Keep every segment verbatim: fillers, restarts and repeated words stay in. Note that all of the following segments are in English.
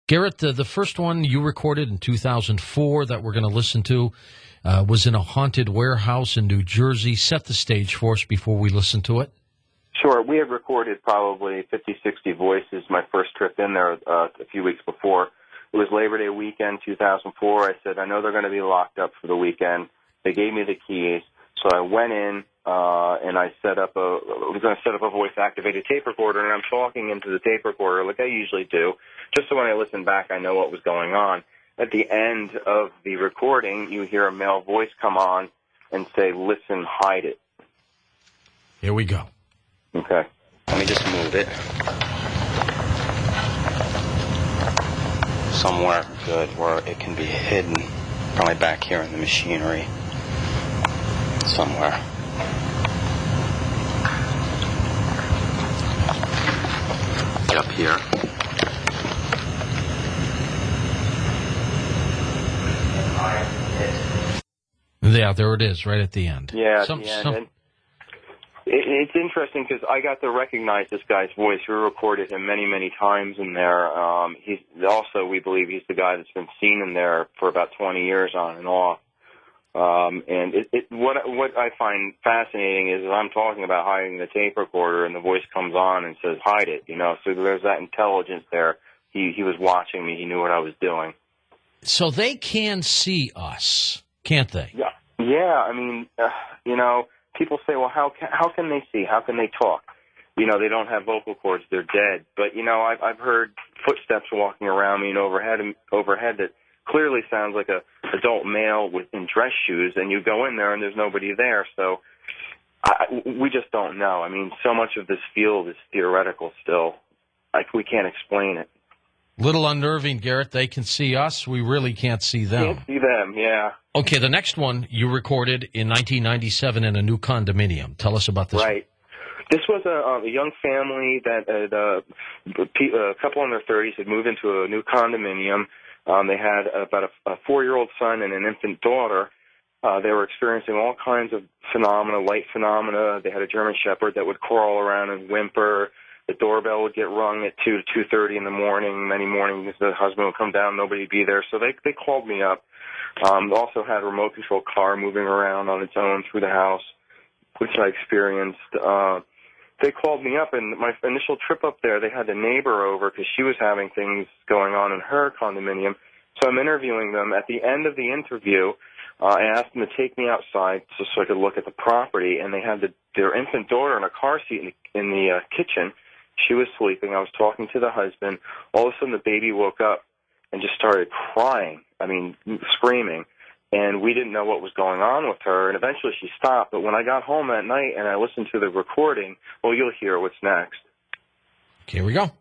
Garrett, the, the first one you recorded in two thousand four that we're going to listen to uh, was in a haunted warehouse in New Jersey. Set the stage for us before we listen to it. Sure. We had recorded probably fifty, sixty voices my first trip in there uh, a few weeks before. It was Labor Day weekend, two thousand four. I said, I know they're going to be locked up for the weekend. They gave me the keys. So I went in, uh, and I set up a, I was going to set up a voice-activated tape recorder, and I'm talking into the tape recorder like I usually do, just so when I listen back, I know what was going on. At the end of the recording, you hear a male voice come on and say, listen, hide it. Here we go. Okay. Let me just move it. Somewhere good where it can be hidden. Probably back here in the machinery. Somewhere. Up here. Yeah, there it is, right at the end. Yeah, some, at the end. Some... And it, it's interesting because I got to recognize this guy's voice. We recorded him many, many times in there. Um, he's also, we believe, he's the guy that's been seen in there for about twenty years on and off. Um, and it, it, what what I find fascinating is I'm talking about hiding the tape recorder, and the voice comes on and says, "Hide it." You know, so there's that intelligence there. He he was watching me. He knew what I was doing. So they can see us, can't they? Yeah, yeah. I mean, uh, you know, people say, "Well, how can how can they see? How can they talk?" You know, they don't have vocal cords; they're dead. But you know, I've I've heard footsteps walking around me and overhead overhead that clearly sounds like a adult male with in dress shoes, and you go in there and there's nobody there. So I, we just don't know. I mean, so much of this field is theoretical still. Like, we can't explain it. Little unnerving, Garrett. They can see us. We really can't see them. Can't see them, yeah. Okay, the next one you recorded in nineteen ninety-seven in a new condominium. Tell us about this. Right. This was a, a young family that had, uh, a couple in their thirties had moved into a new condominium. Um, they had about a, a four-year-old son and an infant daughter. Uh, they were experiencing all kinds of phenomena, light phenomena. They had a German Shepherd that would crawl around and whimper. The doorbell would get rung at two to two thirty in the morning. Many mornings the husband would come down, nobody would be there. So they they called me up. Um, also had a remote control car moving around on its own through the house, which I experienced. Uh, they called me up, and my initial trip up there, they had the neighbor over because she was having things going on in her condominium. So I'm interviewing them. At the end of the interview, uh, I asked them to take me outside just so I could look at the property, and they had the, their infant daughter in a car seat in the, in the uh, kitchen. She was sleeping. I was talking to the husband. All of a sudden, the baby woke up and just started crying, I mean, screaming. And we didn't know what was going on with her, and eventually she stopped. But when I got home that night and I listened to the recording, well, you'll hear what's next. Here we go.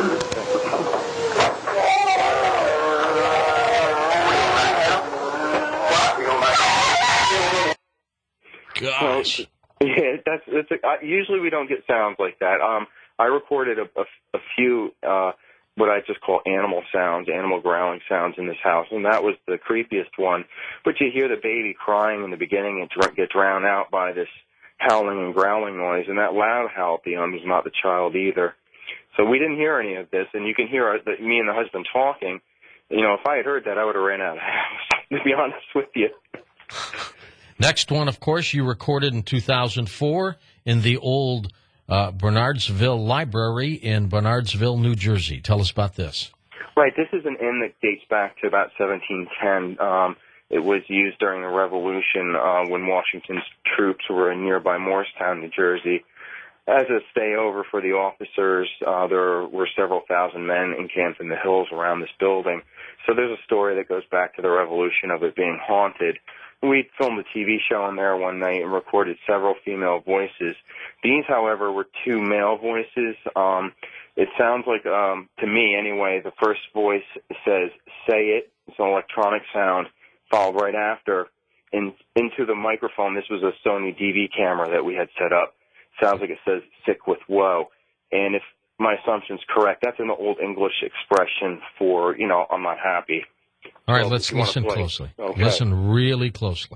Gosh. So, yeah, that's, that's a, uh, usually we don't get sounds like that. Um, I recorded a, a, a few uh, what I just call animal sounds, animal growling sounds in this house, and that was the creepiest one. But you hear the baby crying in the beginning and dr- get drowned out by this howling and growling noise, and that loud howl at the end was not the child either. So we didn't hear any of this, and you can hear our, the, me and the husband talking. You know, if I had heard that, I would have ran out of the house, to be honest with you. Next one, of course, you recorded in two thousand four in the old uh, Bernardsville Library in Bernardsville, New Jersey. Tell us about this. Right. This is an inn that dates back to about seventeen ten. Um, it was used during the Revolution uh, when Washington's troops were in nearby Morristown, New Jersey. As a stayover for the officers, uh, there were several thousand men encamped in the hills around this building. So there's a story that goes back to the Revolution of it being haunted. We filmed a T V show in there one night and recorded several female voices. These, however, were two male voices. Um, it sounds like, um, to me anyway, the first voice says, "Say it." It's an electronic sound, followed right after in, into the microphone. This was a Sony D V camera that we had set up. Sounds like it says, "Sick with woe." And if my assumption's correct, that's an old English expression for, you know, I'm not happy. All right, So let's listen closely. Okay. Listen really closely.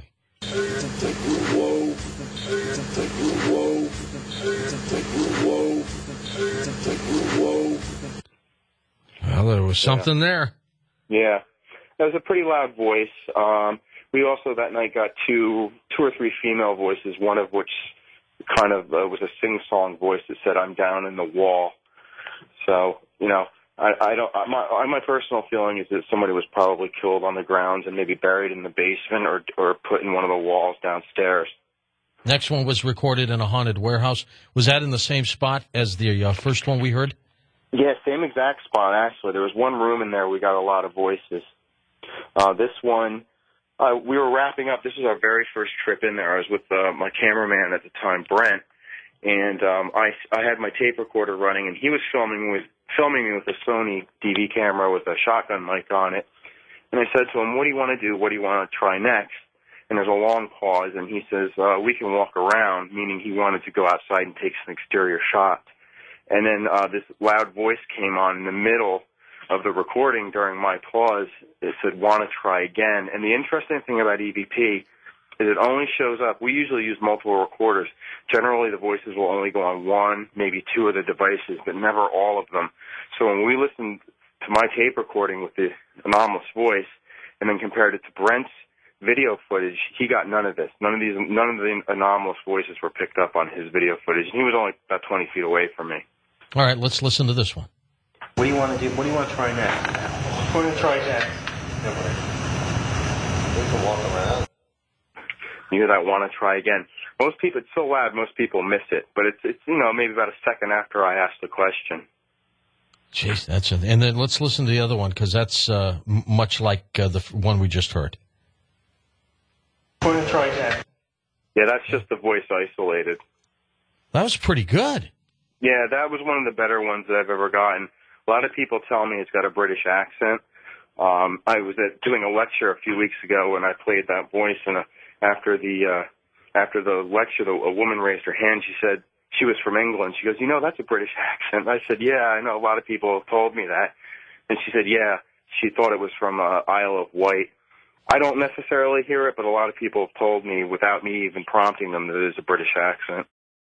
Well, Well, there was something yeah. there. Yeah. That was a pretty loud voice. Um, we also that night got two, two or three female voices, one of which kind of uh, was a sing-song voice that said, "I'm down in the wall." So, you know, I, I don't. My, my personal feeling is that somebody was probably killed on the grounds and maybe buried in the basement or or put in one of the walls downstairs. Next one was recorded in a haunted warehouse. Was that in the same spot as the uh, first one we heard? Yeah, same exact spot, actually. There was one room in there we got a lot of voices. Uh, this one, uh, we were wrapping up. This was our very first trip in there. I was with uh, my cameraman at the time, Brent, and um, I, I had my tape recorder running, and he was filming with filming me with a Sony D V camera with a shotgun mic on it. And I said to him, "What do you want to do? What do you want to try next?" And there's a long pause, and he says, uh, "We can walk around," meaning he wanted to go outside and take some exterior shots. And then uh, this loud voice came on in the middle of the recording during my pause. It said, "Want to try again?" And the interesting thing about E V P is it only shows up. We usually use multiple recorders. Generally, the voices will only go on one, maybe two of the devices, but never all of them. So when we listened to my tape recording with the anomalous voice and then compared it to Brent's video footage, he got none of this. None of these, none of the anomalous voices were picked up on his video footage. And he was only about twenty feet away from me. All right, let's listen to this one. What do you want to do? What do you want to try next? What do you want to try next? We can walk around. You hear that? Want to try again? Most people, it's so loud, most people miss it. But it's, it's you know, maybe about a second after I asked the question. Jeez, that's a, and then let's listen to the other one because that's uh, m- much like uh, the f- one we just heard. What do you want to try next? Yeah, that's just the voice isolated. That was pretty good. Yeah, that was one of the better ones that I've ever gotten. A lot of people tell me it's got a British accent. Um, I was at, doing a lecture a few weeks ago, and I played that voice. And uh, after the uh, after the lecture, the, a woman raised her hand. She said she was from England. She goes, "You know, that's a British accent." I said, "Yeah, I know. A lot of people have told me that." And she said, "Yeah, she thought it was from uh, Isle of Wight." I don't necessarily hear it, but a lot of people have told me without me even prompting them that it is a British accent.